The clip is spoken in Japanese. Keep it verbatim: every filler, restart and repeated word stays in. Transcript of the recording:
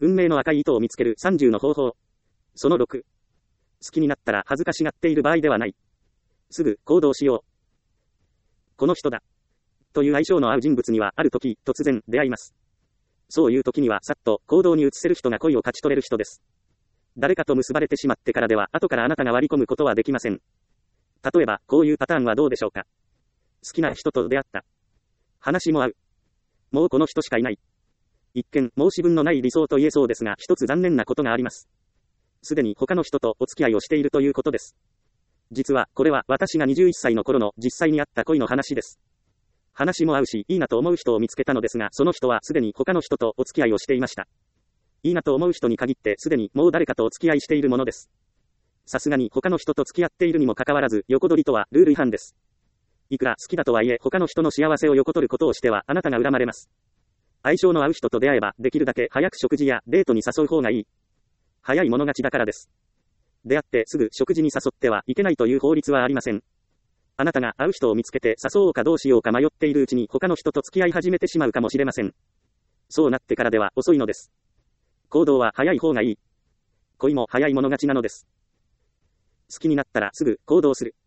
運命の赤い糸を見つけるさんじゅうの方法。そのろく。好きになったら恥ずかしがっている場合ではない。すぐ行動しよう。この人だ。という相性の合う人物にはある時突然出会います。そういう時にはさっと行動に移せる人が恋を勝ち取れる人です。誰かと結ばれてしまってからでは後からあなたが割り込むことはできません。例えばこういうパターンはどうでしょうか。好きな人と出会った。話も合う。もうこの人しかいない。一見申し分のない理想と言えそうですが一つ残念なことがあります。すでに他の人とお付き合いをしているということです。実はこれは私がにじゅういっさいの頃の実際にあった恋の話です。話も合うしいいなと思う人を見つけたのですがその人はすでに他の人とお付き合いをしていました。いいなと思う人に限ってすでにもう誰かとお付き合いしているものです。さすがに他の人と付き合っているにもかかわらず横取りとはルール違反です。いくら好きだとはいえ他の人の幸せを横取ることをしてはあなたが恨まれます。相性の合う人と出会えばできるだけ早く食事やデートに誘う方がいい。早い者勝ちだからです。出会ってすぐ食事に誘ってはいけないという法律はありません。あなたが会う人を見つけて誘おうかどうしようか迷っているうちに他の人と付き合い始めてしまうかもしれません。そうなってからでは遅いのです。行動は早い方がいい。恋も早い者勝ちなのです。好きになったらすぐ行動する。